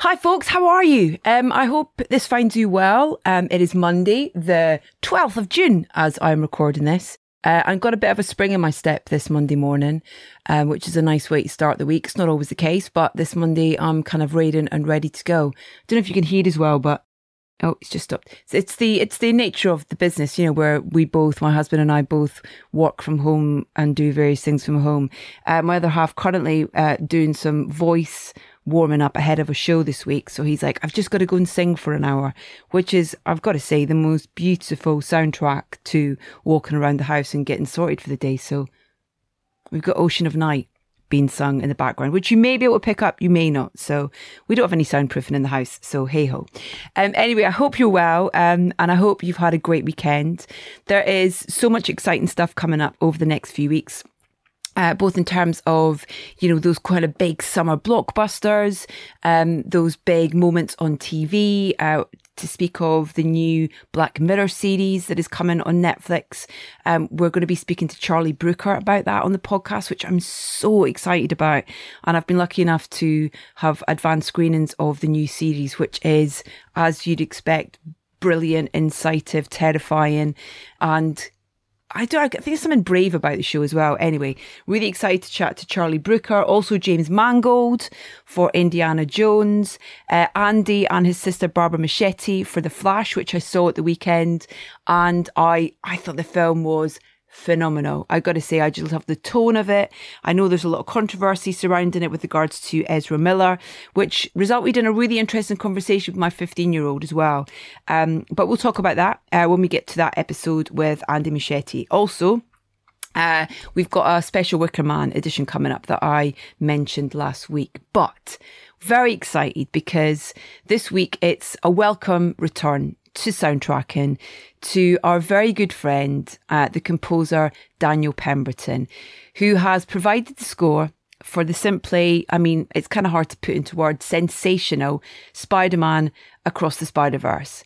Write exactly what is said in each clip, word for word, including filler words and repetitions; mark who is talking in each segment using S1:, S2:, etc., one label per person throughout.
S1: Hi folks, how are you? Um, I hope this finds you well. Um, it is Monday, the twelfth of June, as I'm recording this. Uh, I've got a bit of a spring in my step this Monday morning, um, which is a nice way to start the week. It's not always the case, but this Monday I'm kind of radiant and ready to go. Don't know if you can hear as well, but oh, it's just stopped. It's the it's the nature of the business, you know, where we both, my husband and I both work from home and do various things from home. Uh, my other half currently uh, doing some voice warming up ahead of a show this week. So he's like, I've just got to go and sing for an hour, which is, I've got to say, the most beautiful soundtrack to walking around the house and getting sorted for the day. So we've got Ocean of Night being sung in the background, which you may be able to pick up, you may not. So we don't have any soundproofing in the house. So hey ho. Um, anyway, I hope you're well, um, and I hope you've had a great weekend. There is so much exciting stuff coming up over the next few weeks. Uh, both in terms of, you know, those kind of big summer blockbusters, um, those big moments on T V, uh, to speak of the new Black Mirror series that is coming on Netflix. Um, we're going to be speaking to Charlie Brooker about that on the podcast, which I'm so excited about. And I've been lucky enough to have advanced screenings of the new series, which is, as you'd expect, brilliant, incisive, terrifying, and I do. I think there's something brave about the show as well. Anyway, really excited to chat to Charlie Brooker. Also, James Mangold for Indiana Jones. Uh, Andy and his sister Barbara Machete for The Flash, which I saw at the weekend. And I, I thought the film was phenomenal. I got to say, I just love the tone of it. I know there's a lot of controversy surrounding it with regards to Ezra Miller, which resulted in a really interesting conversation with my fifteen-year-old as well. Um, but we'll talk about that uh, when we get to that episode with Andy Machete. Also, uh, we've got a special Wicker Man edition coming up that I mentioned last week. But very excited because this week it's a welcome return to soundtracking to our very good friend, uh, the composer Daniel Pemberton, who has provided the score for the simply, I mean, it's kind of hard to put into words, sensational Spider-Man Across the Spider-Verse.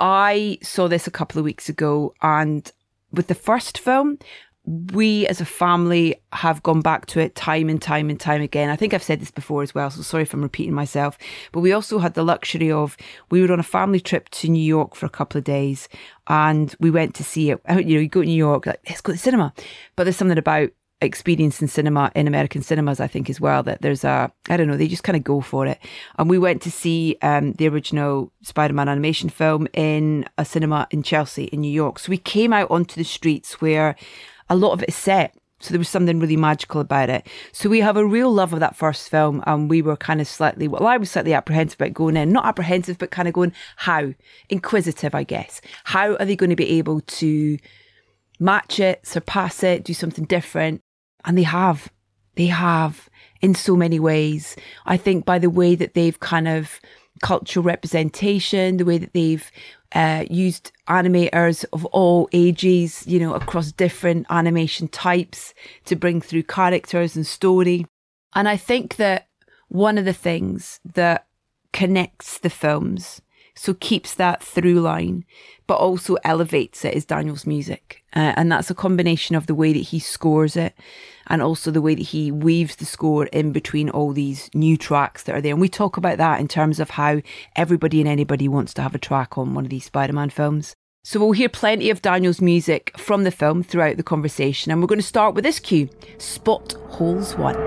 S1: I saw this a couple of weeks ago, and with the first film, we as a family have gone back to it time and time and time again. I think I've said this before as well, so sorry if I'm repeating myself. But we also had the luxury of, we were on a family trip to New York for a couple of days and we went to see it. You know, you go to New York, like, let's go to the cinema. But there's something about experiencing cinema in American cinemas, I think, as well, that there's a, I don't know, they just kind of go for it. And we went to see um, the original Spider-Man animation film in a cinema in Chelsea in New York. So we came out onto the streets where a lot of it is set. So there was something really magical about it. So we have a real love of that first film. And we were kind of slightly, well, I was slightly apprehensive about going in. Not apprehensive, but kind of going, how? Inquisitive, I guess. How are they going to be able to match it, surpass it, do something different? And they have. They have in so many ways. I think by the way that they've kind of cultural representation, the way that they've uh, used animators of all ages, you know, across different animation types to bring through characters and story. And I think that one of the things that connects the films, so keeps that through line, but also elevates it, is Daniel's music. Uh, and that's a combination of the way that he scores it and also the way that he weaves the score in between all these new tracks that are there. And we talk about that in terms of how everybody and anybody wants to have a track on one of these Spider-Man films. So we'll hear plenty of Daniel's music from the film throughout the conversation. And we're going to start with this cue, Spot Holes One.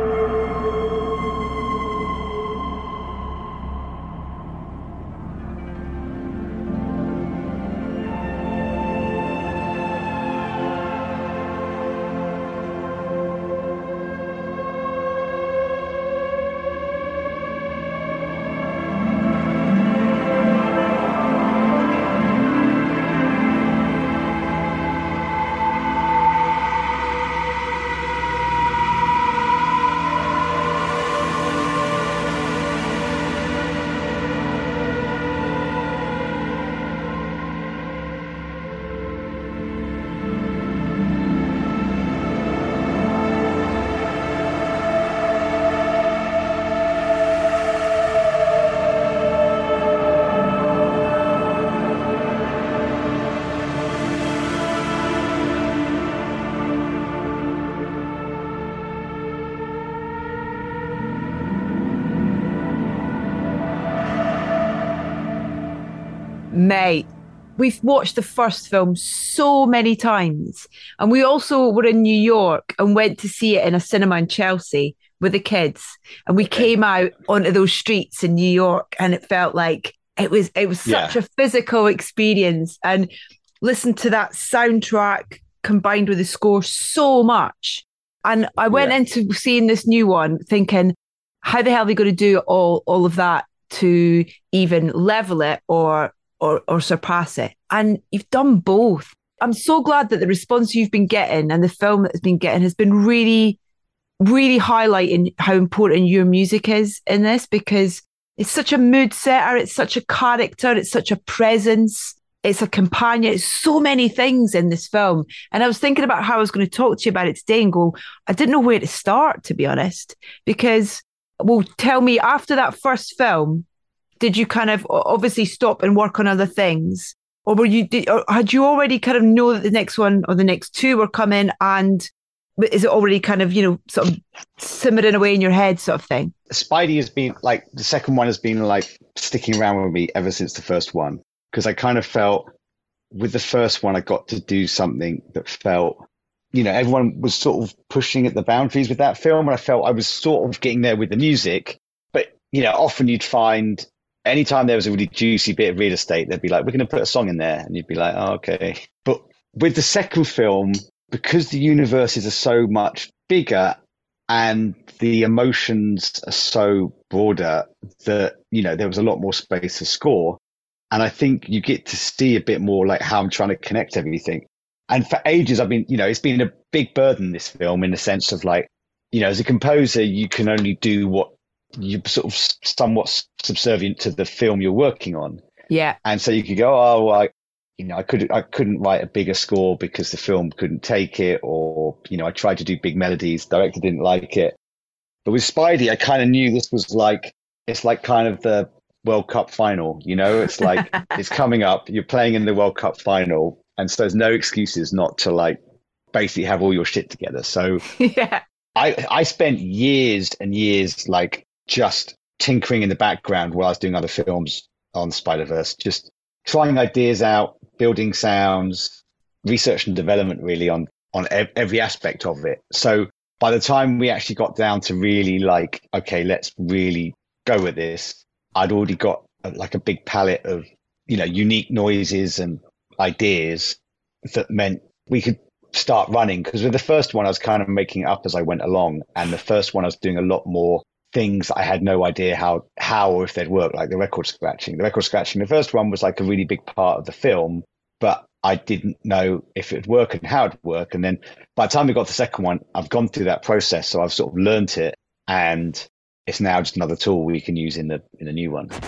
S1: Mate, we've watched the first film so many times. And we also were in New York and went to see it in a cinema in Chelsea with the kids. And we
S2: Okay.
S1: came out onto those streets in New York and it felt like it was it was such
S2: Yeah.
S1: a physical experience. And listen to that soundtrack combined with the score so much. And I went
S2: Yeah.
S1: into seeing this new one thinking, how the hell are they going to do all all of that to even level it or or or surpass it? And you've done both. I'm so glad that the response you've been getting and the film that has been getting has been really, really highlighting how important your music is in this, because it's such a mood setter, it's such a character, it's such a presence, it's a companion, it's so many things in this film. And I was thinking about how I was going to talk to you about it today and go, I didn't know where to start, to be honest, because, well, tell me, after that first film, did you kind of obviously stop and work on other things? Or were you, did, or had you already kind of know that the next one or the next two were coming, and is it already kind of, you know, sort of simmering away in your head sort of thing?
S2: Spidey has been like, the second one has been like sticking around with me ever since the first one. Because I kind of felt with the first one, I got to do something that felt, you know, everyone was sort of pushing at the boundaries with that film. And I felt I was sort of getting there with the music. But, you know, often you'd find anytime there was a really juicy bit of real estate, they'd be like, we're going to put a song in there. And you'd be like, oh, okay. But with the second film, because the universes are so much bigger and the emotions are so broader, that, you know, there was a lot more space to score. And I think you get to see a bit more like how I'm trying to connect everything. And for ages, I've been, you know, it's been a big burden, this film, in the sense of like, you know, as a composer, you can only do what you're sort of somewhat subservient to the film you're working on.
S1: Yeah.
S2: And so you could go, oh, well, I, you know, I could, I couldn't write a bigger score because the film couldn't take it. Or, you know, I tried to do big melodies, director didn't like it. But with Spidey, I kind of knew this was like, it's like kind of the World Cup final, you know, it's like, it's coming up, you're playing in the World Cup final. And so there's no excuses not to like basically have all your shit together. So
S1: Yeah.
S2: I, I spent years and years like just tinkering in the background while I was doing other films on Spider-Verse, just trying ideas out, building sounds, research and development really on, on ev- every aspect of it. So by the time we actually got down to really like, okay, let's really go with this, I'd already got a, like a big palette of, you know, unique noises and ideas that meant we could start running. Because with the first one, I was kind of making it up as I went along. And the first one, I was doing a lot more things I had no idea how, how or if they'd work, like the record scratching. The record scratching, the first one was like a really big part of the film, but I didn't know if it'd work and how it'd work. And then by the time we got the second one, I've gone through that process. So I've sort of learned it, and it's now just another tool we can use in the in the new one.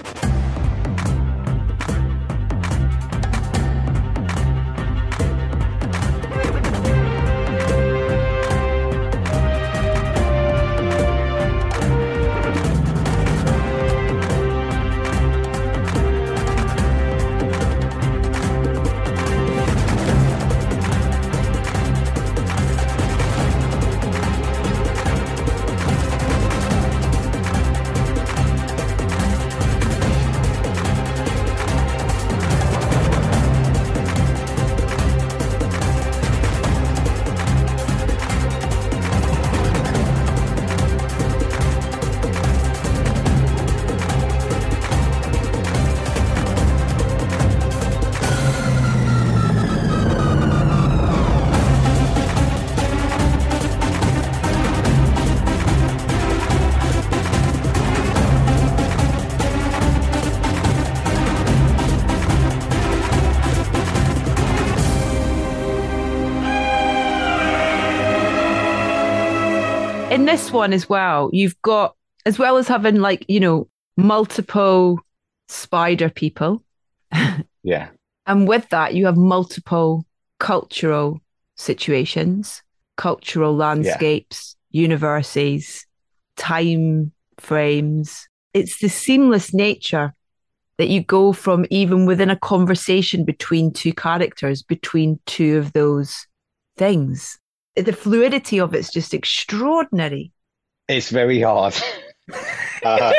S1: In this one as well, you've got, as well as having like, you know, multiple spider people.
S2: Yeah.
S1: And with that, you have multiple cultural situations, cultural landscapes, yeah. universes, time frames. It's the seamless nature that you go from, even within a conversation between two characters, between two of those things. The fluidity of it's just extraordinary.
S2: It's very hard. uh,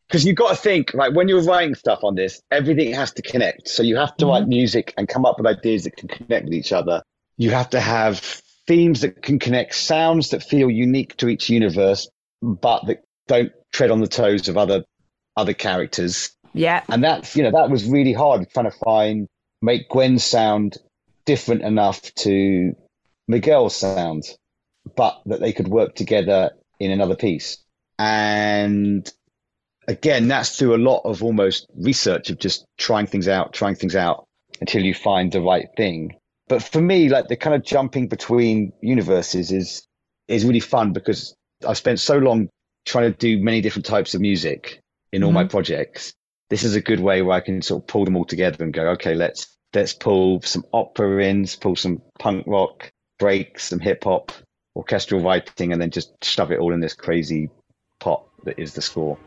S2: because you've got to think, like, when you're writing stuff on this, everything has to connect. So you have to mm-hmm. write music and come up with ideas that can connect with each other. You have to have themes that can connect, sounds that feel unique to each universe, but that don't tread on the toes of other other characters.
S1: Yeah.
S2: And that's, you know, that was really hard, trying to find, make Gwen's sound different enough to Miguel's sound, but that they could work together in another piece. And again, that's through a lot of almost research of just trying things out, trying things out until you find the right thing. But for me, like, the kind of jumping between universes is is really fun, because I've spent so long trying to do many different types of music in all mm-hmm. my projects. This is a good way where I can sort of pull them all together and go, okay, let's let's pull some opera in, pull some punk rock, break, some hip hop, orchestral writing, and then just shove it all in this crazy pot that is the score.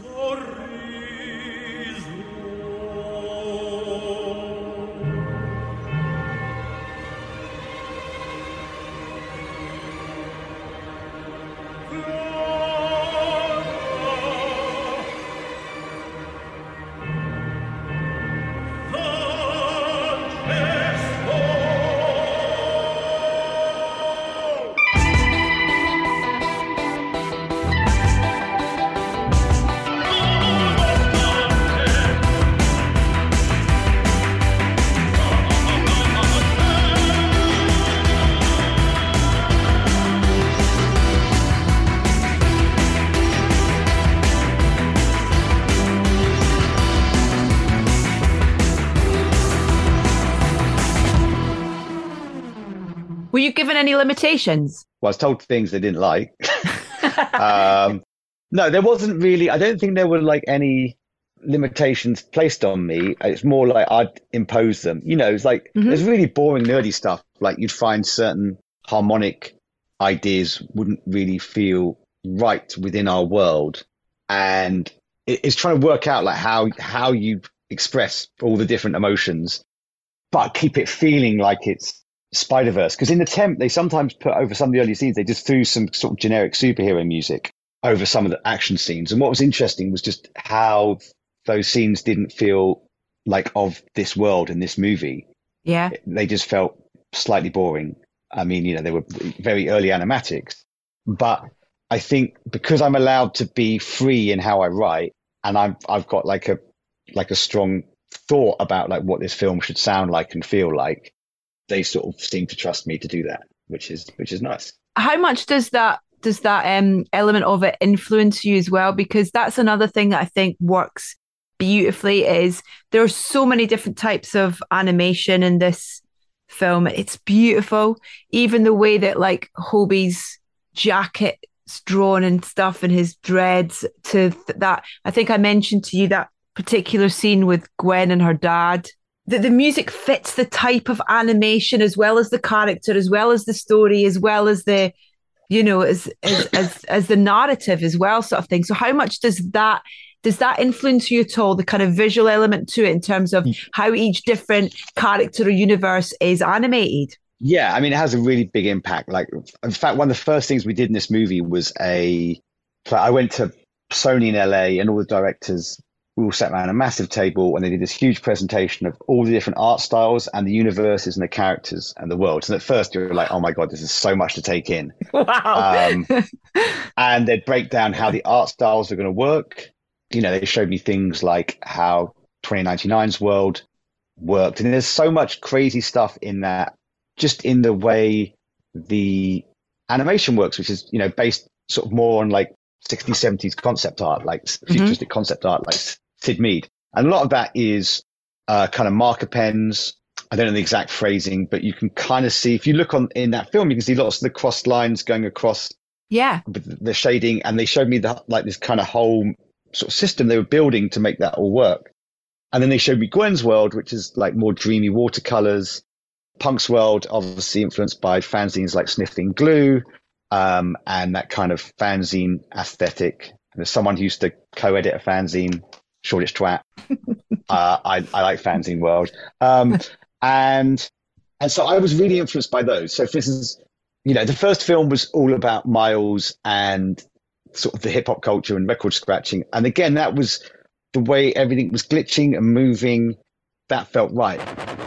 S1: Were you given any limitations?
S2: Well, I was told things they didn't like. um, no, there wasn't really. I don't think there were like any limitations placed on me. It's more like I'd impose them. You know, it's like mm-hmm. there's really boring, nerdy stuff. Like, you'd find certain harmonic ideas wouldn't really feel right within our world, and it, it's trying to work out like how how you express all the different emotions, but keep it feeling like it's Spider-Verse. Because in the Temp, they sometimes put over some of the early scenes, they just threw some sort of generic superhero music over some of the action scenes. And what was interesting was just how those scenes didn't feel like of this world in this movie.
S1: Yeah.
S2: They just felt slightly boring. I mean, you know, they were very early animatics. But I think because I'm allowed to be free in how I write, and I've I've got like a like a strong thought about like what this film should sound like and feel like, they sort of seem to trust me to do that, which is which is nice.
S1: How much does that does that um, element of it influence you as well? Because that's another thing that I think works beautifully. Is there are so many different types of animation in this film. It's beautiful. Even the way that like Hobie's jacket's drawn and stuff, and his dreads to th- that. I think I mentioned to you that particular scene with Gwen and her dad. That the music fits the type of animation, as well as the character, as well as the story, as well as the, you know, as as as, as the narrative as well, sort of thing. So how much does that does that influence you at all? The kind of visual element to it in terms of how each different character or universe is animated?
S2: Yeah, I mean, it has a really big impact. Like, in fact, one of the first things we did in this movie was a. I went to Sony in L A, and all the directors, we all sat around a massive table, and they did this huge presentation of all the different art styles and the universes and the characters and the worlds. And at first you're like, oh my God, this is so much to take in.
S1: Wow.
S2: Um, and they'd break down how the art styles are going to work. You know, they showed me things like how twenty ninety-nine's world worked. And there's so much crazy stuff in that, just in the way the animation works, which is, you know, based sort of more on like sixties, seventies concept art, like futuristic mm-hmm. concept art, like Sid Mead. And a lot of that is uh, kind of marker pens. I don't know the exact phrasing, but you can kind of see, if you look on in that film, you can see lots of the crossed lines going across
S1: yeah.
S2: with the shading. And they showed me the, like this kind of whole sort of system they were building to make that all work. And then they showed me Gwen's world, which is like more dreamy watercolors. Punk's world, obviously influenced by fanzines like Sniffling Glue, um, and that kind of fanzine aesthetic. And as someone who used to co-edit a fanzine, Shoreditch twat, uh, I, I like fanzine world. Um, and and so I was really influenced by those. So for instance, you know, the first film was all about Miles and sort of the hip hop culture and record scratching. And again, that was the way everything was glitching and moving. That felt right.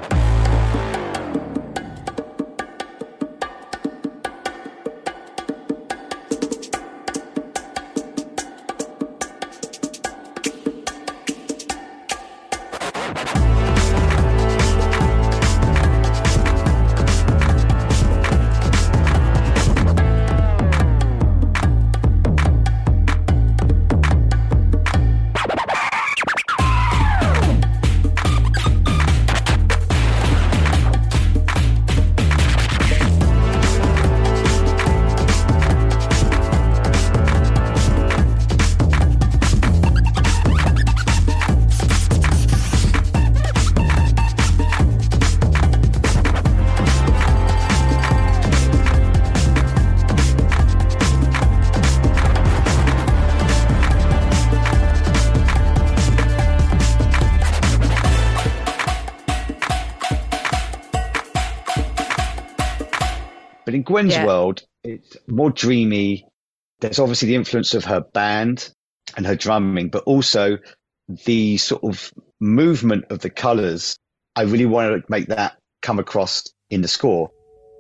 S2: But in Gwen's yeah. world, it's more dreamy. There's obviously the influence of her band and her drumming, but also the sort of movement of the colors. I really want to make that come across in the score.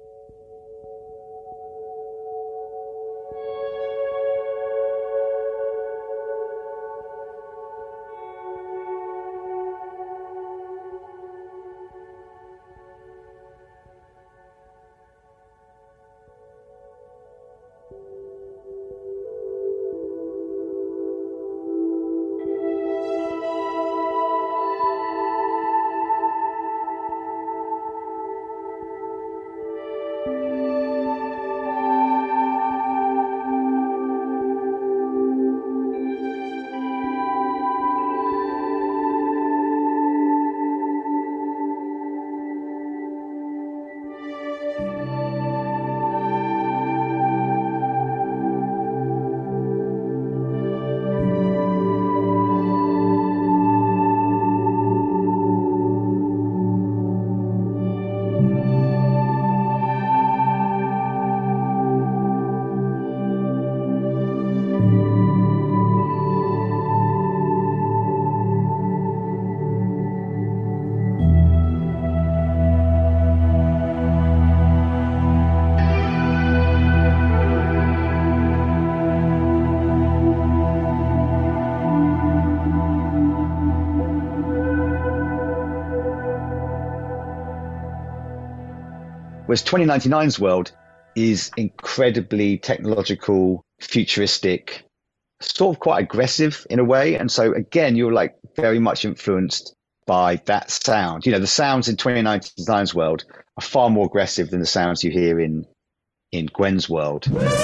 S2: Whereas twenty ninety-nine's world is incredibly technological, futuristic, sort of quite aggressive in a way. And so again, you're like very much influenced by that sound. You know, the sounds in twenty ninety-nine's world are far more aggressive than the sounds you hear in in Gwen's world.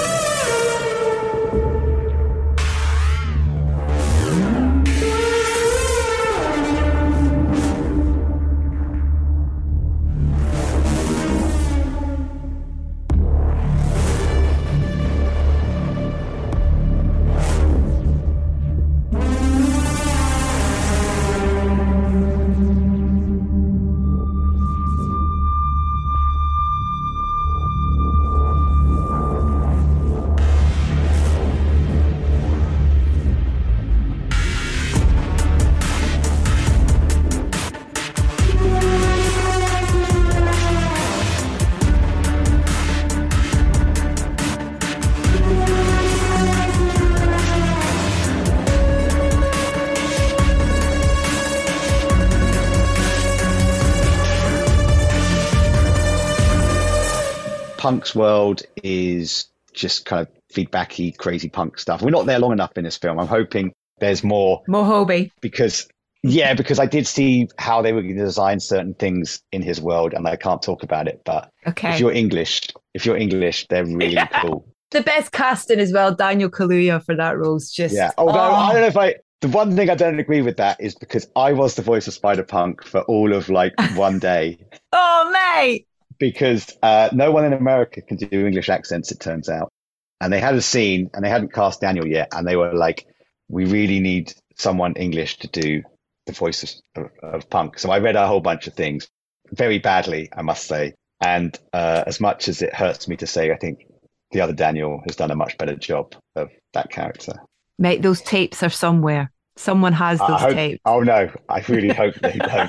S2: Punk's world is just kind of feedbacky, crazy punk stuff. We're not there long enough in this film. I'm hoping there's more.
S1: More Hobie.
S2: Because, yeah, because I did see how they were going to design certain things in his world, and I can't talk about it. But okay. if you're English, if you're English, they're really yeah. cool.
S1: The best casting as well, Daniel Kaluuya for that role is just.
S2: Yeah. Although oh. I don't know if I. The one thing I don't agree with that is because I was the voice of Spider-Punk for all of like one day.
S1: Oh, mate.
S2: Because uh, no one in America can do English accents, it turns out. And they had a scene and they hadn't cast Daniel yet. And they were like, we really need someone English to do the voice of, of Punk. So I read a whole bunch of things very badly, I must say. And uh, as much as it hurts me to say, I think the other Daniel has done a much better job of that character.
S1: Mate, those tapes are somewhere. Someone has
S2: I
S1: those
S2: hope,
S1: tapes.
S2: Oh no, I really hope they don't.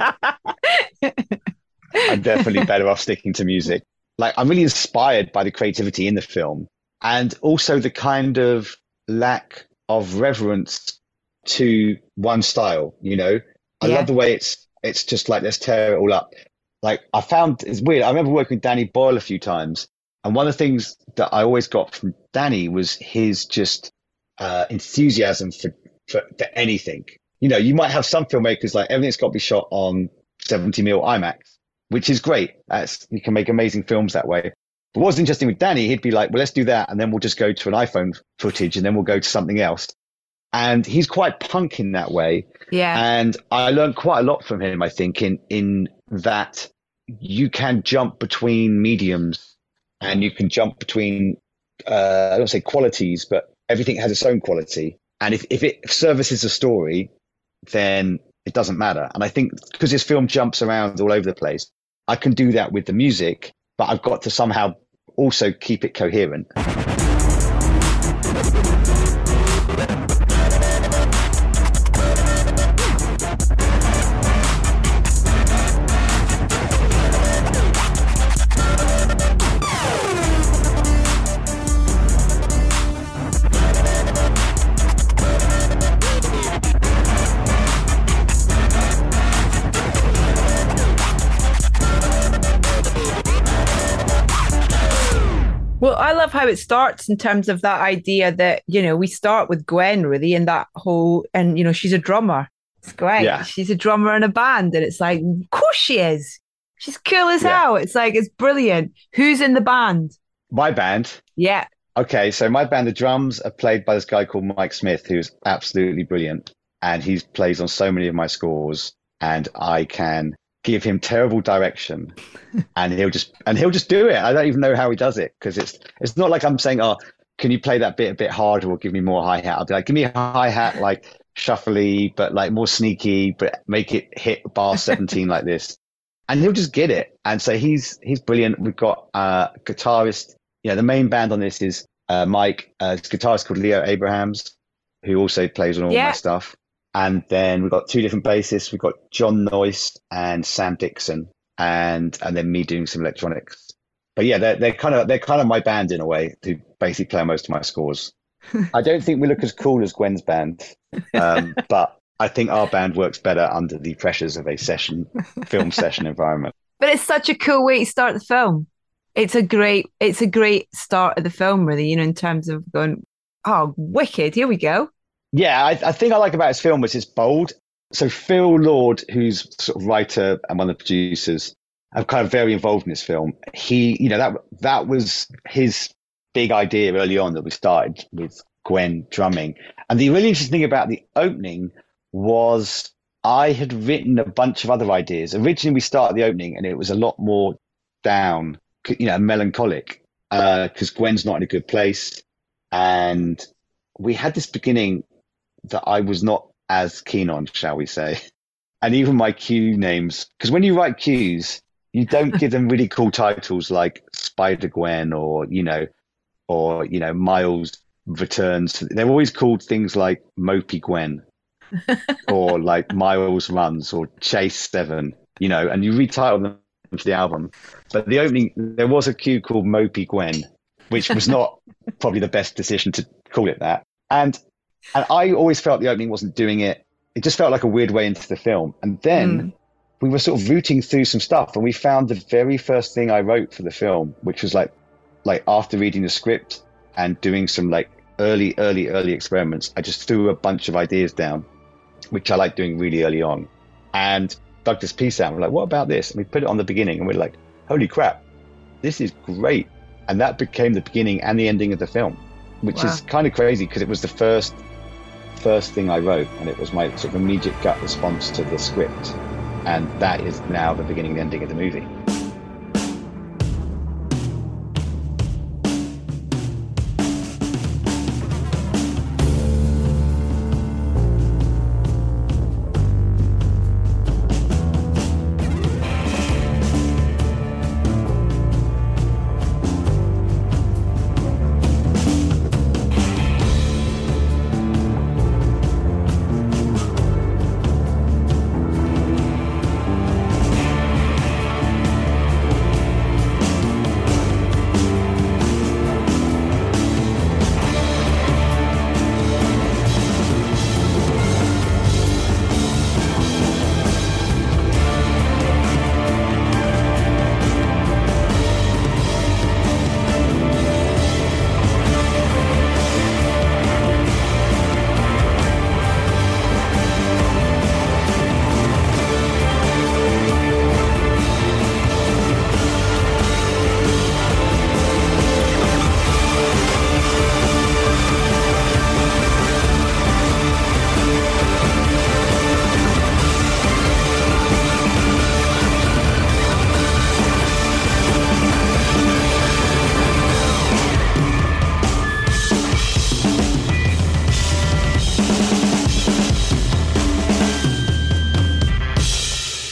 S2: I'm definitely better off sticking to music. Like, I'm really inspired by the creativity in the film, and also the kind of lack of reverence to one style, you know? I
S1: Yeah.
S2: love the way it's it's just like, let's tear it all up. Like, I found it's weird. I remember working with Danny Boyle a few times, and one of the things that I always got from Danny was his just uh, enthusiasm for, for for anything. You know, you might have some filmmakers like everything's got to be shot on seventy mil IMAX, which is great. That's, you can make amazing films that way. But what's interesting with Danny, he'd be like, well, let's do that, and then we'll just go to an iPhone footage, and then we'll go to something else. And he's quite punk in that way.
S1: Yeah.
S2: And I learned quite a lot from him, I think, in in that you can jump between mediums, and you can jump between, uh, I don't say qualities, but everything has its own quality. And if, if it services a story, then it doesn't matter. And I think because this film jumps around all over the place, I can do that with the music, but I've got to somehow also keep it coherent.
S1: Well, I love how it starts in terms of that idea that, you know, we start with Gwen really, and that whole, and, you know, she's a drummer. It's great.
S2: Yeah.
S1: She's a drummer in a band. And it's like, of course she is. She's cool as
S2: Yeah.
S1: hell. It's like, it's brilliant. Who's in the band?
S2: My band.
S1: Yeah.
S2: Okay, so my band, the drums are played by this guy called Mike Smith, who's absolutely brilliant. And he plays on so many of my scores, and I can give him terrible direction and he'll just and he'll just do it. I don't even know how he does it, because it's it's not like I'm saying, oh, can you play that bit a bit harder or give me more hi-hat? I'll be like, give me a hi-hat like shuffly, but like more sneaky, but make it hit bar seventeen like this. And he'll just get it. And so he's he's brilliant. We've got a guitarist. Yeah, the main band on this is uh, Mike. Uh, this guitarist called Leo Abrahams, who also plays on all
S1: Yeah.
S2: my stuff. And then we've got two different bassists. We've got John Noyce and Sam Dixon, and and then me doing some electronics. But yeah, they're they're kind of they're kind of my band in a way, who basically play most of my scores. I don't think we look as cool as Gwen's band, um, but I think our band works better under the pressures of a session, film session environment.
S1: But it's such a cool way to start the film. It's a great, it's a great start of the film, really, you know, in terms of going, oh, wicked, here we go.
S2: Yeah, I, I think I like about his film was it's bold. So Phil Lord, who's sort of writer and one of the producers, I'm kind of very involved in this film. He, you know, that that was his big idea early on that we started with Gwen drumming. And the really interesting thing about the opening was I had written a bunch of other ideas. Originally, we started the opening and it was a lot more down, you know, melancholic, because uh, Gwen's not in a good place. And we had this beginning that I was not as keen on, shall we say. And even my cue names, because when you write cues, you don't give them really cool titles like Spider Gwen or, you know, or, you know, Miles Returns. They're always called things like Mopey Gwen or like Miles Runs or Chase Seven, you know, and you retitle them for the album. But the opening, there was a cue called Mopey Gwen, which was not probably the best decision to call it that. And and I always felt the opening wasn't doing it. It just felt like a weird way into the film. And then mm. we were sort of rooting through some stuff, and we found the very first thing I wrote for the film, which was like, like after reading the script and doing some like early, early, early experiments, I just threw a bunch of ideas down, which I like doing really early on, and dug this piece out. We're like, what about this? And we put it on the beginning, and we're like, holy crap, this is great. And that became the beginning and the ending of the film, which wow. is kind of crazy because it was the first first thing I wrote, and it was my sort of immediate gut response to the script, and that is now the beginning and ending of the movie.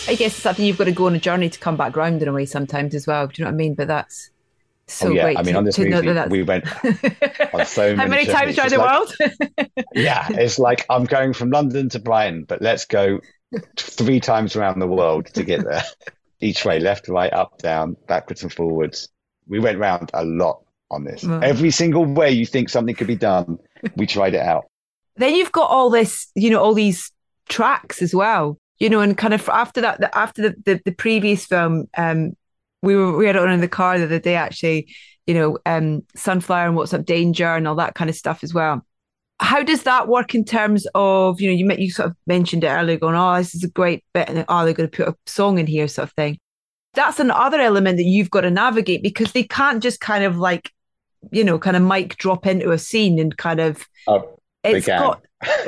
S1: I guess it's something you've got to go on a journey to come back round in a way sometimes as well. Do you know what I mean? But that's so
S2: oh, yeah.
S1: great
S2: I mean,
S1: to,
S2: on this
S1: to know
S2: movie,
S1: that
S2: we went on so many
S1: How many times
S2: journeys.
S1: around
S2: It's
S1: the
S2: like,
S1: world?
S2: yeah, it's like I'm going from London to Brighton, but let's go three times around the world to get there. Each way, left, right, up, down, backwards and forwards. We went round a lot on this.
S1: Well,
S2: Every single way you think something could be done, we tried it out.
S1: then you've got all this, you know, all these tracks as well, you know, and kind of after that, the, after the, the, the previous film, um, we were, we had it on in the car the other day, actually, you know, um, Sunflower and What's Up Danger and all that kind of stuff as well. How does that work in terms of, you know, you you sort of mentioned it earlier going, oh, this is a great bit, and oh, they're going to put a song in here sort of thing. That's another element that you've got to navigate because they can't just kind of like, you know, kind of mic drop into a scene and kind of,
S2: Oh, they
S1: it's
S2: can.
S1: got,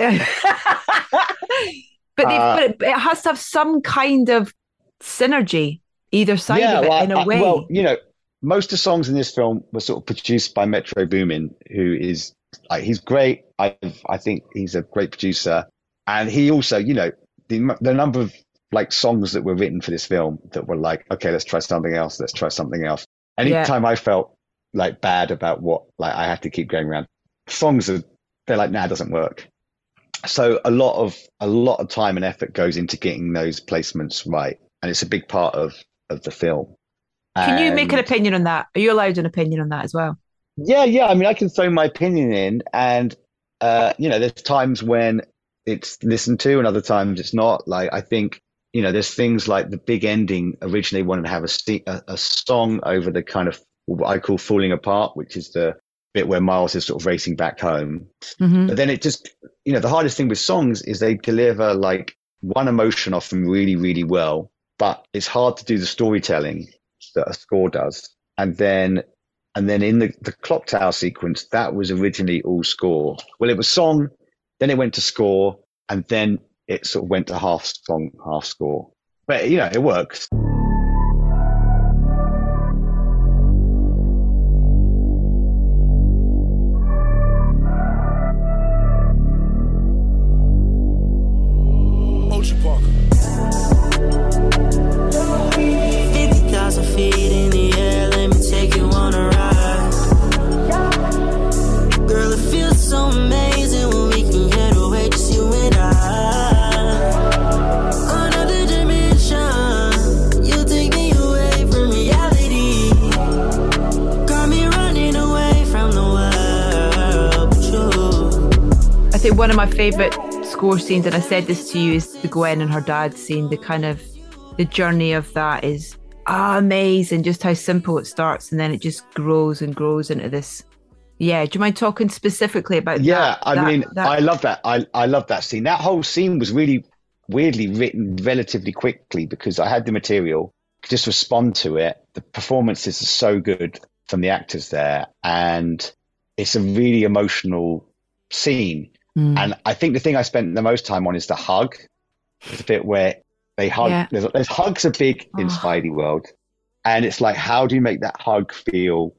S1: but,
S2: Uh,
S1: but it, it has to have some kind of synergy either side
S2: yeah,
S1: of it
S2: well,
S1: in a
S2: I-
S1: way.
S2: well, you know, most of the songs in this film were sort of produced by Metro Boomin, who is like he's great. I I think he's a great producer, and he also, you know, the the number of like songs that were written for this film that were like, okay, let's try something else. Let's try something else. Anytime I felt like bad about what like I had to keep going around, songs are they're like, nah, it doesn't work. So a lot of a lot of time and effort goes into getting those placements right, and it's a big part of of the film.
S1: Can you make an
S2: And-
S1: opinion on that? Are you allowed an opinion on that as well?
S2: Yeah, yeah. I mean, I can throw my opinion in, and uh, you know, there's times when it's listened to, and other times it's not. Like, I think, you know, there's things like the big ending originally wanted to have a st- a, a song over the kind of what I call falling apart, which is the bit where Miles is sort of racing back home.
S1: Mm-hmm.
S2: But then it just, you know, the hardest thing with songs is they deliver like one emotion off them really, really well, but it's hard to do the storytelling that a score does. And then And then in the, the clock tower sequence, that was originally all score. Well, it was song, then it went to score, and then it sort of went to half song, half score. But, you know, it works.
S3: Ocean Parker.
S4: fifty thousand feet in the air, let me take you on a ride. Girl, it feels so amazing when we can get away, just you and I. Another dimension, you take me away from reality. Got me running away from the world, but you.
S1: I think one of my favourite score scenes, and I said this to you, is the Gwen and her dad scene. The kind of the journey of that is amazing, just how simple it starts and then it just grows and grows into this. Yeah, do you mind talking specifically about
S2: Yeah,
S1: that?
S2: I
S1: that,
S2: mean,
S1: that-
S2: I love that. I, I love that scene. That whole scene was really weirdly written relatively quickly because I had the material to just respond to it. The performances are so good from the actors there, and it's a really emotional scene.
S1: Mm.
S2: And I think the thing I spent the most time on is the hug. It's a bit where they hug.
S1: Yeah.
S2: There's, there's hugs are big in
S1: Oh.
S2: Spidey World, and it's like, how do you make that hug feel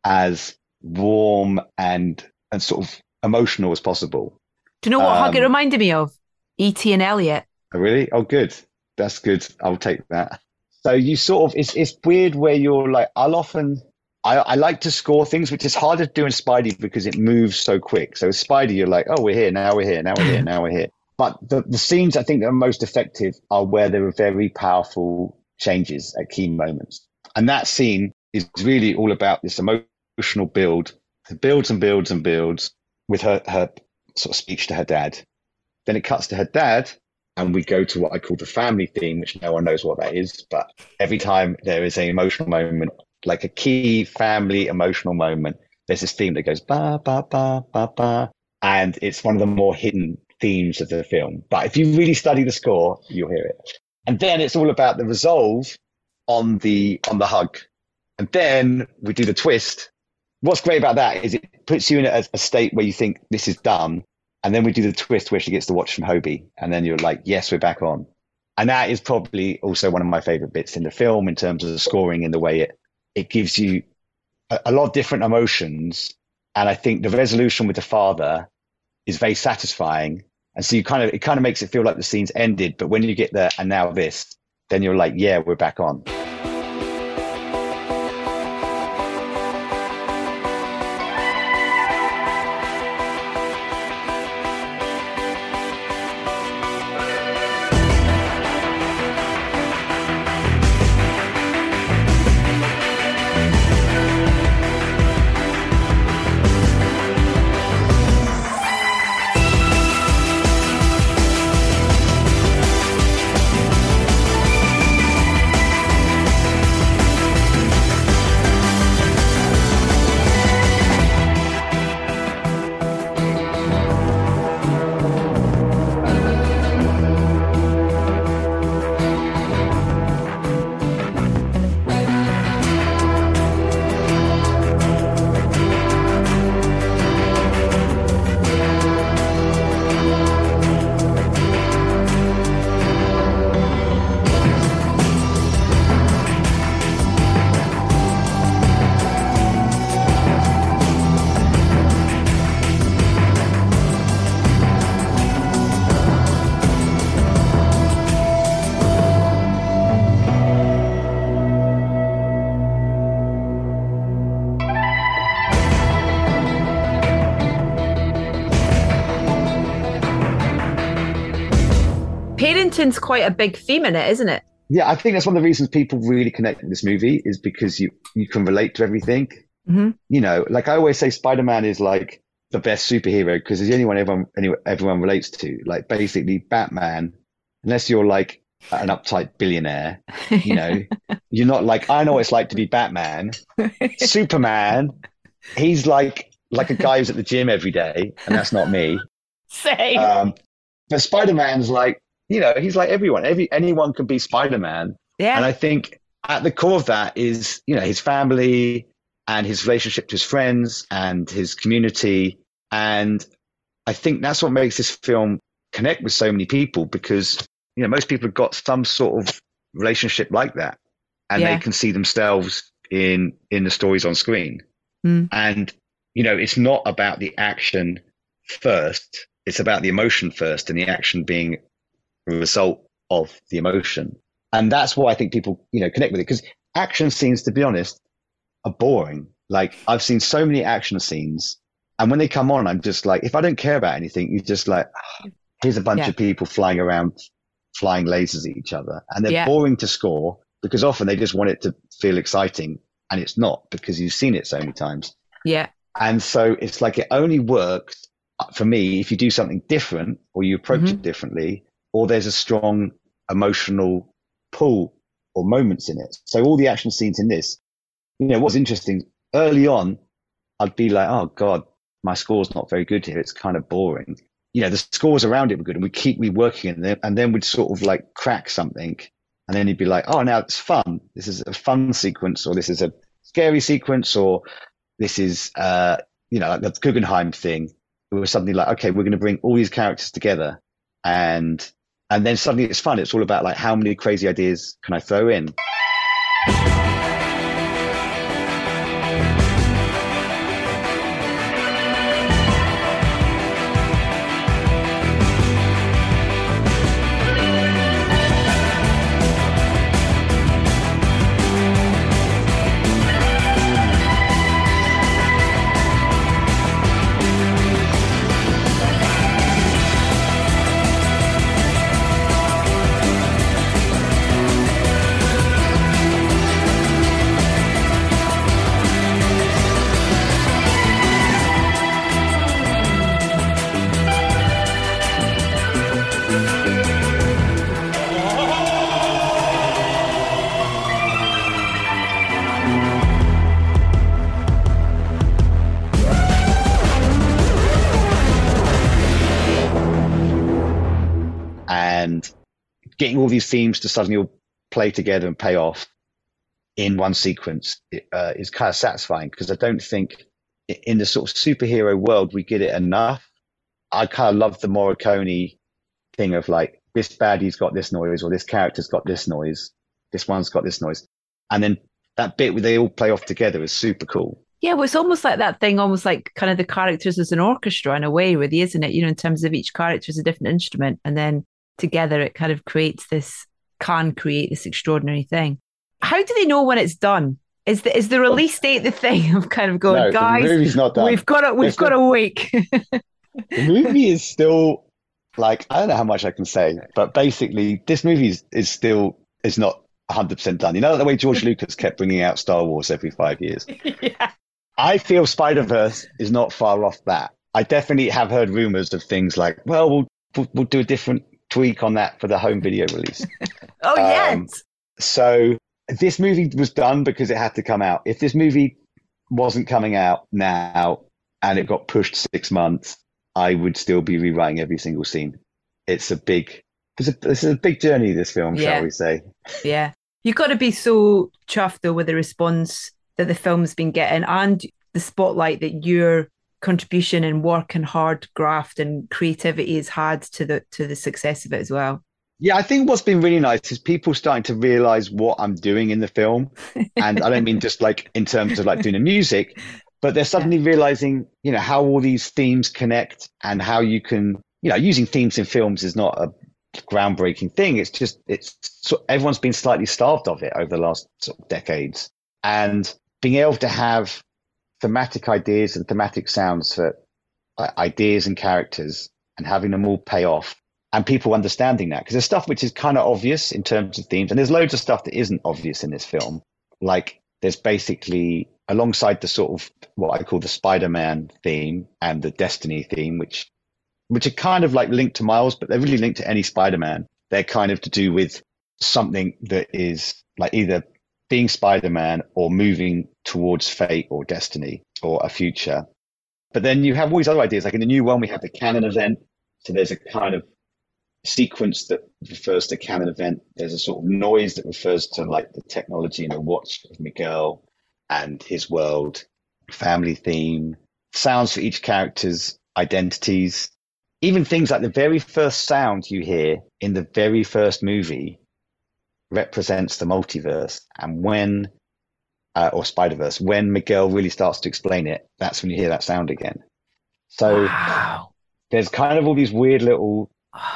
S2: as warm and and sort of emotional as possible?
S1: Do you know what hug it
S2: um,
S1: reminded me of? E T and Elliot.
S2: Oh, really? Oh, good. That's good. I'll take that. So you sort of, it's it's weird where you're like, I'll often, I, I like to score things, which is harder to do in Spidey because it moves so quick. So with Spidey, you're like, oh, we're here, now we're here, now we're here, now we're here. But the, the scenes I think that are most effective are where there are very powerful changes at key moments. And that scene is really all about this emotional build. It builds and builds and builds with her, her sort of speech to her dad. Then it cuts to her dad, and we go to what I call the family theme, which no one knows what that is. But every time there is an emotional moment, like a key family emotional moment, there's this theme that goes ba, ba, ba, ba, ba. And it's one of the more hidden themes of the film. But if you really study the score, you'll hear it. And then it's all about the resolve on the on the hug. And then we do the twist. What's great about that is it puts you in a, a state where you think this is done. And then we do the twist where she gets to watch from Hobie. And then you're like, yes, we're back on. And that is probably also one of my favorite bits in the film in terms of the scoring and the way it, it gives you a, a lot of different emotions. And I think the resolution with the father is very satisfying. And so you kind of, it kind of makes it feel like the scene's ended. But when you get there and now this, then you're like, yeah, we're back on.
S1: Parenting's quite a big theme in it, isn't it?
S2: Yeah, I think that's one of the reasons people really connect with this movie is because you, you can relate to everything.
S1: Mm-hmm.
S2: You know, like I always say, Spider-Man is like the best superhero because it's the only one everyone, anyone, everyone relates to. Like basically Batman, unless you're like an uptight billionaire, you know, you're not like, I know what it's like to be Batman. Superman, he's like, like a guy who's at the gym every day, and that's not me.
S1: Same.
S2: Um, but Spider-Man's like, you know, he's like everyone. Every anyone can be Spider-Man.
S1: Yeah.
S2: And I think at the core of that is, you know, his family and his relationship to his friends and his community. And I think that's what makes this film connect with so many people because, you know, most people have got some sort of relationship like that. And
S1: Yeah.
S2: they can see themselves in in the stories on screen.
S1: Mm.
S2: And, you know, it's not about the action first. It's about the emotion first and the action being a result of the emotion. And that's why I think people, you know, connect with it because action scenes, to be honest, are boring. Like I've seen so many action scenes and when they come on, I'm just like, if I don't care about anything, you're just like, oh, here's a bunch
S1: Yeah.
S2: of people flying around, flying lasers at each other. And they're
S1: Yeah.
S2: boring to score because often they just want it to feel exciting and it's not because you've seen it so many times.
S1: Yeah.
S2: And so it's like it only works for me if you do something different or you approach
S1: Mhm.
S2: it differently or there's a strong emotional pull or moments in it. So all the action scenes in this, you know, what's interesting, early on, I'd be like, oh God, my score's not very good here. It's kind of boring. You know, the scores around it were good and we keep reworking it and then we'd sort of like crack something and then you'd be like, oh, now it's fun. This is a fun sequence or this is a scary sequence or this is, uh, you know, like the Guggenheim thing. It was something like, okay, we're going to bring all these characters together and and then suddenly it's fun. It's all about like how many crazy ideas can I throw in? And getting all these themes to suddenly all play together and pay off in one sequence uh, is kind of satisfying because I don't think in the sort of superhero world we get it enough. I kind of love the Morricone thing of like this baddie's got this noise or this character's got this noise, this one's got this noise, and then that bit where they all play off together is super cool.
S1: Yeah, well, it's almost like that thing, almost like kind of the characters as an orchestra in a way, really, isn't it? You know, in terms of each character is a different instrument, and then together it kind of creates this can create this extraordinary thing. How do they know when it's done? Is the is the release date the thing of kind of going,
S2: No,
S1: guys,
S2: the movie's not done.
S1: we've got to, we've
S2: It's
S1: got
S2: not-
S1: a week.
S2: The movie is still like, I don't know how much I can say, but basically this movie is, is still is not one hundred percent done. You know, the way George Lucas kept bringing out Star Wars every five years.
S1: Yeah.
S2: I feel Spider-Verse is not far off that. I definitely have heard rumors of things like, well, we'll we'll, we'll do a different tweak on that for the home video release.
S1: Oh,
S2: Um,
S1: yes.
S2: So this movie was done because it had to come out. If this movie wasn't coming out now and it got pushed six months, I would still be rewriting every single scene. It's a big, it's a, it's a big journey, this film,
S1: Yeah.
S2: shall we say.
S1: Yeah. You've got to be so chuffed, though, with the response that the film's been getting and the spotlight that your contribution and work and hard graft and creativity has had to the to the success of it as well.
S2: Yeah, I think what's been really nice is people starting to realize what I'm doing in the film. And I don't mean just like in terms of like doing the music, but they're suddenly realizing, you know, how all these themes connect and how you can, you know, using themes in films is not a groundbreaking thing. It's just, it's so everyone's been slightly starved of it over the last sort of decades. And being able to have thematic ideas and thematic sounds for uh, ideas and characters and having them all pay off. And people understanding that, because there's stuff which is kind of obvious in terms of themes, and there's loads of stuff that isn't obvious in this film. Like there's basically, alongside the sort of what I call the Spider-Man theme and the Destiny theme, which which are kind of like linked to Miles, but they're really linked to any Spider-Man. They're kind of to do with something that is like either being Spider-Man or moving towards fate or destiny or a future. But then you have all these other ideas. Like in the new one, we have the canon event. So there's a kind of sequence that refers to canon event. There's a sort of noise that refers to like the technology and the watch of Miguel and his world, family theme, sounds for each character's identities, even things like the very first sound you hear in the very first movie represents the multiverse. And when, uh, or Spider-Verse, when Miguel really starts to explain it, that's when you hear that sound again. So
S1: Wow.
S2: there's kind of all these weird little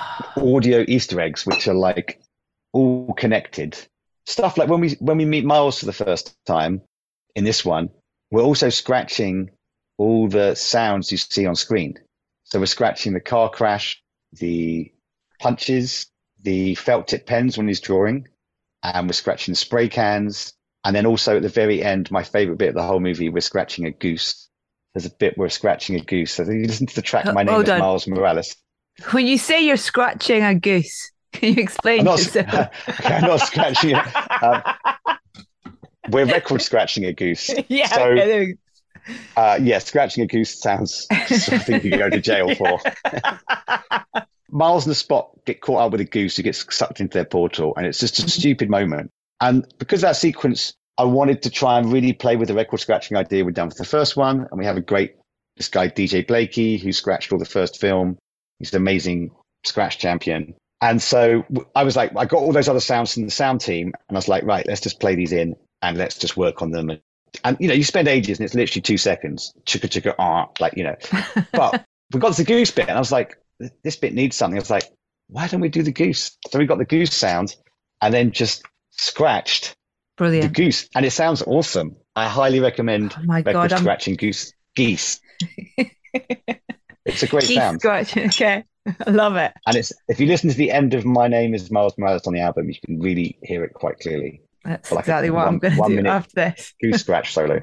S2: audio Easter eggs, which are like all connected. Stuff like when we when we meet Miles for the first time in this one, we're also scratching all the sounds you see on screen. So we're scratching the car crash, the punches, the felt tip pens when he's drawing, and we're scratching the spray cans. And then also at the very end, my favorite bit of the whole movie, we're scratching a goose. There's a bit where we're scratching a goose. So if you listen to the track, My Name
S1: Hold
S2: is
S1: on.
S2: Miles Morales.
S1: When you say you're scratching a goose, can you explain
S2: I'm not,
S1: yourself?
S2: I'm not scratching it. Um, we're record scratching a goose.
S1: Yeah,
S2: So,
S1: okay, there we go.
S2: uh, yeah, scratching a goose sounds something you could go to jail for. Miles and the Spot get caught up with a goose who gets sucked into their portal, and it's just a stupid moment. And because of that sequence, I wanted to try and really play with the record scratching idea we'd done for the first one. And we have a great, this guy, D J Blakey, who scratched all the first film. He's an amazing scratch champion. And so I was like, I got all those other sounds from the sound team, and I was like, right, let's just play these in and let's just work on them. And, and you know, you spend ages and it's literally two seconds, chicka chicka, ah, like, you know. But we got to the goose bit, and I was like, this bit needs something. I was like, why don't we do the goose? So we got the goose sound and then just scratched the
S1: Brilliant.
S2: goose, and it sounds awesome. I highly recommend
S1: Oh my
S2: record
S1: God, I'm-
S2: scratching goose geese. It's a great
S1: Geese
S2: sound.
S1: scratching. Okay. I love it.
S2: And it's if you listen to the end of My Name is Miles Morales on the album, you can really hear it quite clearly.
S1: That's
S2: Like a
S1: exactly what I'm
S2: one-
S1: going to
S2: one
S1: do
S2: minute.
S1: after this.
S2: Goose scratch solo.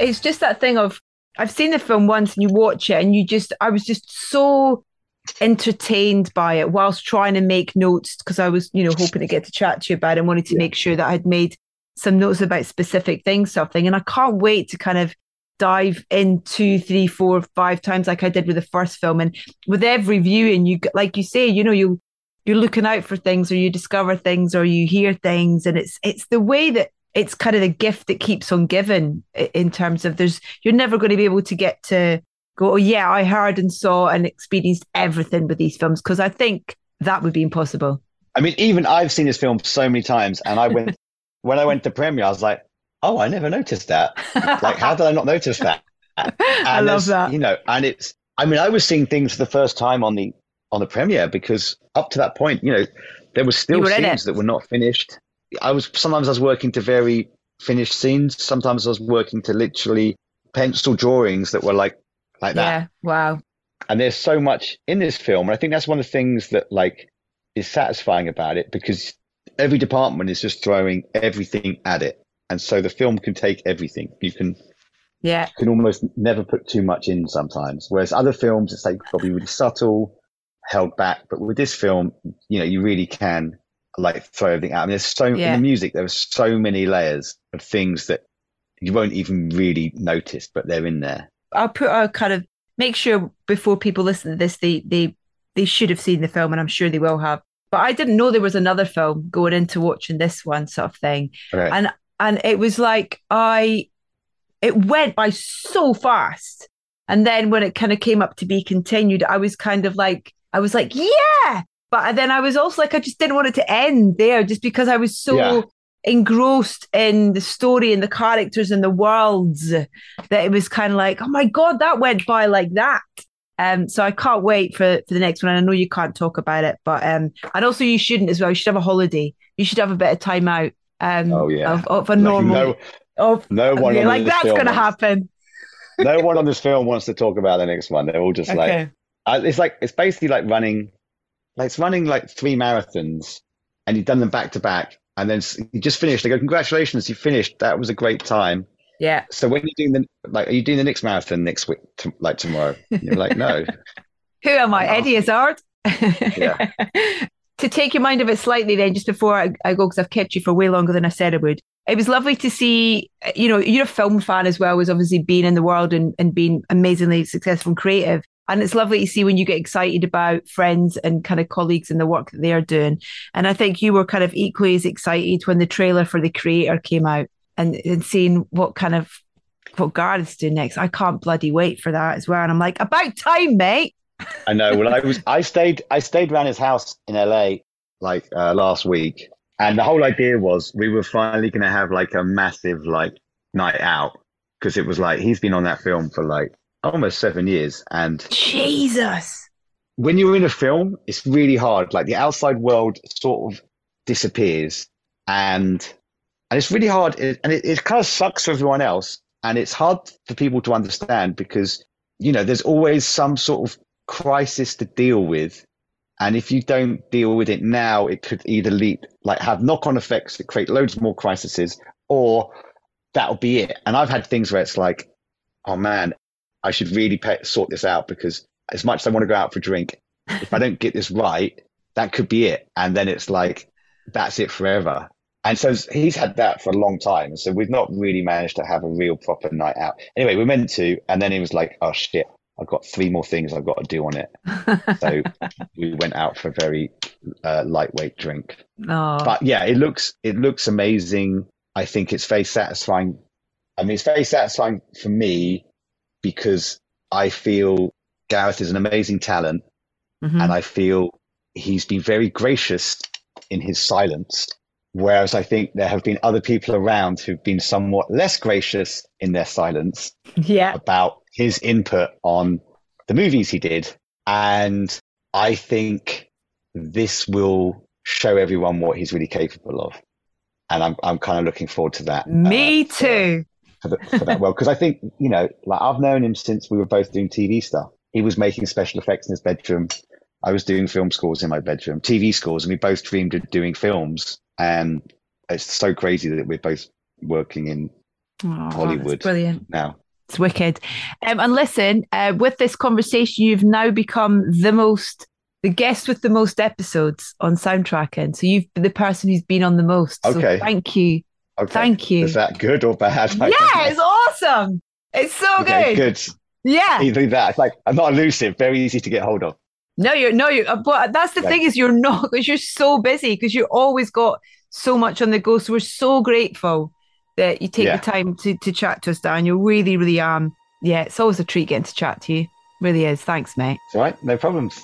S1: it's just that thing of, I've seen the film once and you watch it and you just, I was just so entertained by it whilst trying to make notes, because I was, you know, hoping to get to chat to you about it and wanted to yeah. make sure that I'd made some notes about specific things, something. And I can't wait to kind of dive in two, three, four, five times like I did with the first film. And with every viewing, you, like you say, you know, you, you're looking out for things, or you discover things, or you hear things. And it's, it's the way that it's kind of the gift that keeps on giving, in terms of there's, you're never going to be able to get to go, oh yeah, I heard and saw and experienced everything with these films, because I think that would be impossible.
S2: I mean, even I've seen this film so many times, and I went, when I went to premiere, I was like, oh, I never noticed that. Like, how did I not notice that? And
S1: I love that.
S2: You know, and it's, I mean, I was seeing things for the first time on the, on the premiere, because up to that point, you know, there were still scenes that were not finished. I was, sometimes I was working to very finished scenes. Sometimes I was working to literally pencil drawings that were like, like that.
S1: Yeah. Wow.
S2: And there's so much in this film. And I think that's one of the things that like is satisfying about it, because every department is just throwing everything at it. And so the film can take everything. You can,
S1: yeah,
S2: you can almost never put too much in sometimes. Whereas other films, it's like probably really subtle, held back. But with this film, you know, you really can like throw everything out. I mean, there's so, yeah. in the music, there are so many layers of things that you won't even really notice, but they're in there.
S1: I'll put a kind of, make sure before people listen to this, they, they, they should have seen the film, and I'm sure they will have. But I didn't know there was another film going into watching this one, sort of thing.
S2: Right.
S1: And and it was like, I, it went by so fast. And then when it kind of came up to be continued, I was kind of like, I was like, yeah. But then I was also like, I just didn't want it to end there, just because I was so yeah. engrossed in the story and the characters and the worlds, that it was kind of like, oh my God, that went by like that. Um, so I can't wait for, for the next one. And I know you can't talk about it, but um, and also you shouldn't as well. You should have a holiday. You should have a bit of time out. Um,
S2: oh yeah,
S1: of, of a normal.
S2: Like no, of, no one
S1: yeah, like that's going to happen.
S2: No one on this film wants to talk about the next one. They're all just okay. like, uh, it's like it's basically like running, like it's running like three marathons, and you've done them back to back, and then you just finished. They go, congratulations, you finished. That was a great time.
S1: Yeah.
S2: So when you're doing the like, are you doing the next marathon next week, to, like tomorrow? And you're like, no.
S1: Who am I,
S2: no.
S1: Eddie Izzard?
S2: Yeah.
S1: To take your mind of it slightly, then, just before I, I go, because I've kept you for way longer than I said I would. It was lovely to see. You know, you're a film fan as well as obviously being in the world and, and being amazingly successful and creative. And it's lovely to see when you get excited about friends and kind of colleagues and the work that they are doing. And I think you were kind of equally as excited when the trailer for The Creator came out. And, and seeing what kind of what Gareth's doing next. I can't bloody wait for that as well. And I'm like, about time, mate.
S2: I know. Well, I was I stayed I stayed around his house in L A like uh, last week, and the whole idea was we were finally going to have like a massive like night out, because it was like he's been on that film for like almost seven years, and
S1: Jesus.
S2: When you're in a film, it's really hard. Like the outside world sort of disappears, and. And it's really hard, and it, it kind of sucks for everyone else. And it's hard for people to understand because, you know, there's always some sort of crisis to deal with. And if you don't deal with it now, it could either lead, like have knock-on effects that create loads more crises, or that'll be it. And I've had things where it's like, oh man, I should really pay, sort this out, because as much as I want to go out for a drink, if I don't get this right, that could be it. And then it's like, that's it forever. And so he's had that for a long time. So we've not really managed to have a real proper night out. Anyway, we meant to. And then he was like, oh, shit, I've got three more things I've got to do on it. So we went out for a very uh, lightweight drink.
S1: Oh.
S2: But yeah, it looks it looks amazing. I think it's very satisfying. I mean, it's very satisfying for me because I feel Gareth is an amazing talent. Mm-hmm. And I feel he's been very gracious in his silence. Whereas I think there have been other people around who've been somewhat less gracious in their silence
S1: yeah.
S2: about his input on the movies he did. And I think this will show everyone what he's really capable of. And I'm I'm kind of looking forward to that.
S1: Me
S2: uh,
S1: too.
S2: For, for, the, for that well, because I think, you know, like I've known him since we were both doing T V stuff. He was making special effects in his bedroom. I was doing film scores in my bedroom, T V scores, and we both dreamed of doing films. And it's so crazy that we're both working in
S1: Oh,
S2: Hollywood.
S1: Brilliant.
S2: Now.
S1: It's wicked. Um, and listen, uh, with this conversation, you've now become the most, the guest with the most episodes on Soundtracking. So you've been the person who's been on the most.
S2: Okay.
S1: So thank you.
S2: Okay.
S1: Thank you.
S2: Is that good or bad?
S1: Yeah, it's awesome. It's so
S2: okay,
S1: good.
S2: Good.
S1: Yeah.
S2: Either that. It's like, I'm not elusive, very easy to get hold of.
S1: No, you're, no, you're, but that's the
S2: Okay.
S1: thing is you're not, because you're so busy, because you've always got so much on the go. So we're so grateful that you take
S2: Yeah.
S1: the time to, to chat to us, Daniel. Really, really am. Um, yeah, it's always a treat getting to chat to you. Really is. Thanks, mate.
S2: It's all right. No problems.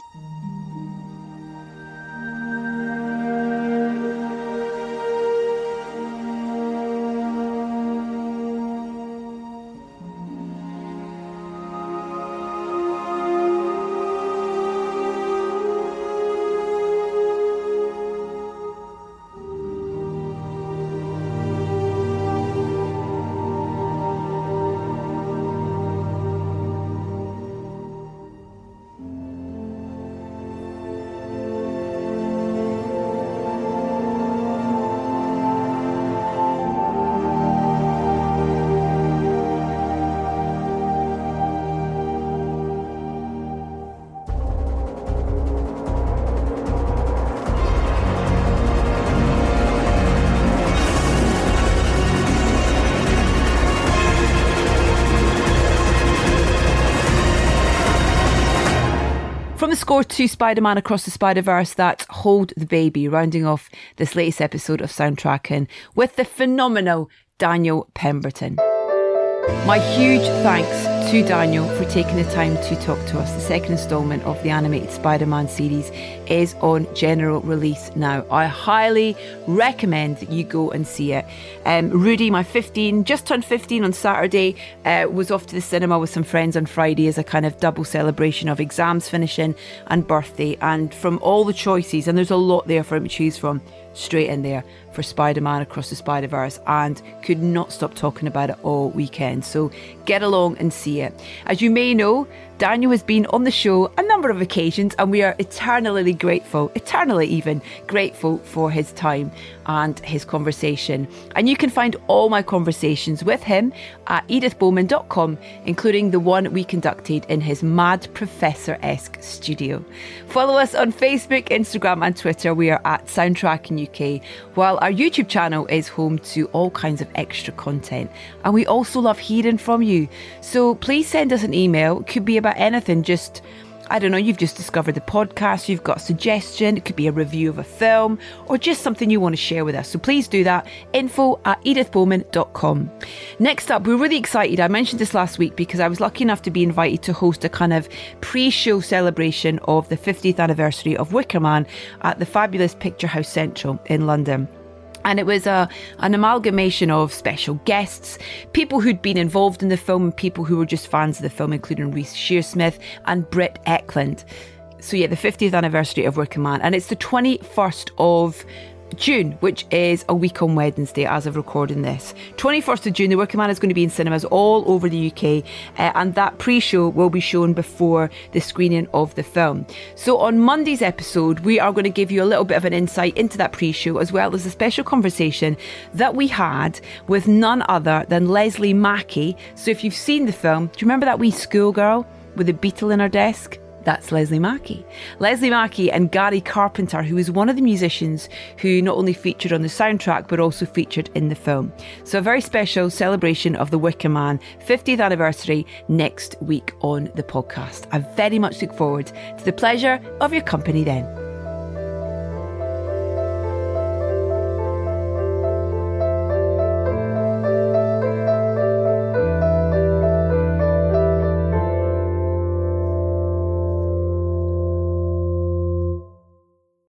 S1: From the score to Spider-Man Across the Spider-Verse, that's Hold the Baby, rounding off this latest episode of Soundtracking with the phenomenal Daniel Pemberton. My huge thanks to Daniel for taking the time to talk to us. The second instalment of the animated Spider-Man series is on general release now. I highly recommend that you go and see it. Um, Rudy, my fifteen, just turned fifteen on Saturday, uh, was off to the cinema with some friends on Friday as a kind of double celebration of exams finishing and birthday. And from all the choices, and there's a lot there for him to choose from, straight in there for Spider-Man Across the Spider-Verse, and could not stop talking about it all weekend. So get along and see it. As you may know, Daniel has been on the show a number of occasions, and we are eternally grateful, eternally even grateful for his time and his conversation. And you can find all my conversations with him at edith bowman dot com, including the one we conducted in his Mad Professor-esque studio. Follow us on Facebook, Instagram and Twitter. We are at Soundtracking U K, while our YouTube channel is home to all kinds of extra content. And we also love hearing from you. So please send us an email. It could be about anything, just, I don't know, you've just discovered the podcast, you've got a suggestion, it could be a review of a film, or just something you want to share with us. So please do that. Info at edith bowman dot com. Next up, we're really excited. I mentioned this last week because I was lucky enough to be invited to host a kind of pre-show celebration of the fiftieth anniversary of Wicker Man at the fabulous Picture House Central in London. And it was a, an amalgamation of special guests, people who'd been involved in the film, and people who were just fans of the film, including Reece Shearsmith and Britt Ekland. So yeah, the fiftieth anniversary of Wicker Man. And it's the twenty-first of June, which is a week on Wednesday as of recording this. twenty-first of June, the Wicker Man is going to be in cinemas all over the U K, uh, and that pre-show will be shown before the screening of the film. So on Monday's episode, we are going to give you a little bit of an insight into that pre-show, as well as a special conversation that we had with none other than Leslie Mackey. So if you've seen the film, do you remember that wee schoolgirl with a beetle in her desk? That's Leslie Mackey. Leslie Mackey and Gary Carpenter, who is one of the musicians who not only featured on the soundtrack, but also featured in the film. So a very special celebration of the Wicker Man fiftieth anniversary next week on the podcast. I very much look forward to the pleasure of your company then.